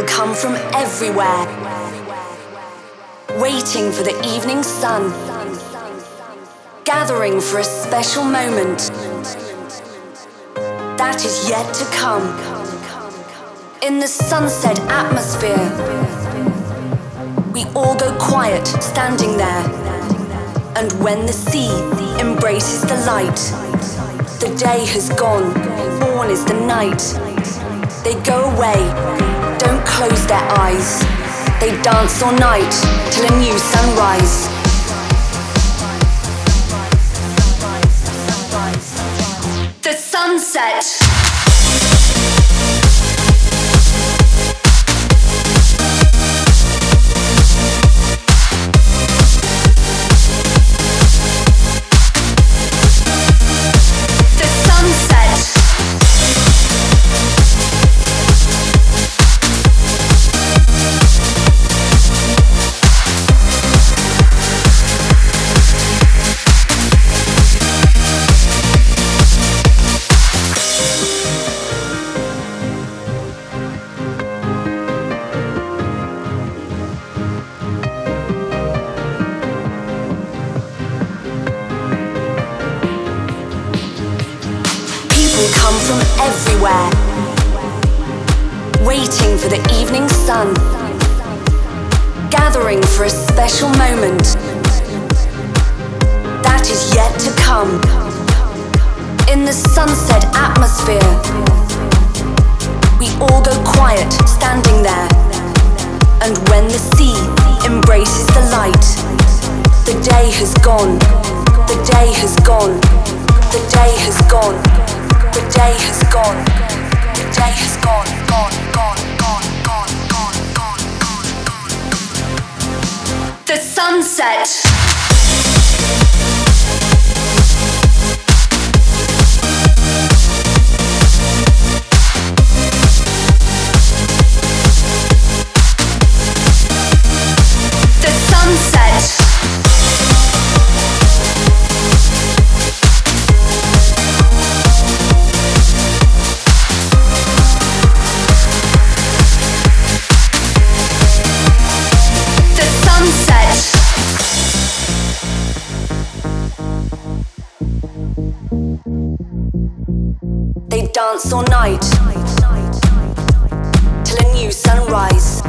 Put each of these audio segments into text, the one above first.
People come from everywhere, waiting for the evening sun, gathering for a special moment that is yet to come. In the sunset atmosphere, we all go quiet, standing there. And when the sea embraces the light, the day has gone, born is the night. They go away, don't close their eyes. They dance all night till a new sunrise. The sunset. Come from everywhere, waiting for the evening sun, gathering for a special moment that is yet to come. In the sunset atmosphere, we all go quiet, standing there. And when the sea embraces the light, the day has gone, the day has gone, the day has gone. The day has gone. The day has gone, gone, gone, gone, gone, gone, gone, gone. The sunset. They dance all night till a new sunrise.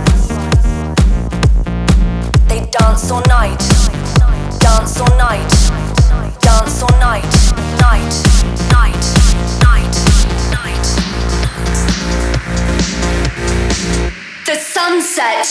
They dance all night, dance all night, dance all night, night, night, night, night. The sunset.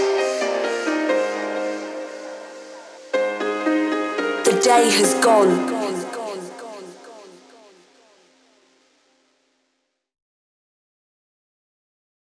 The day has gone.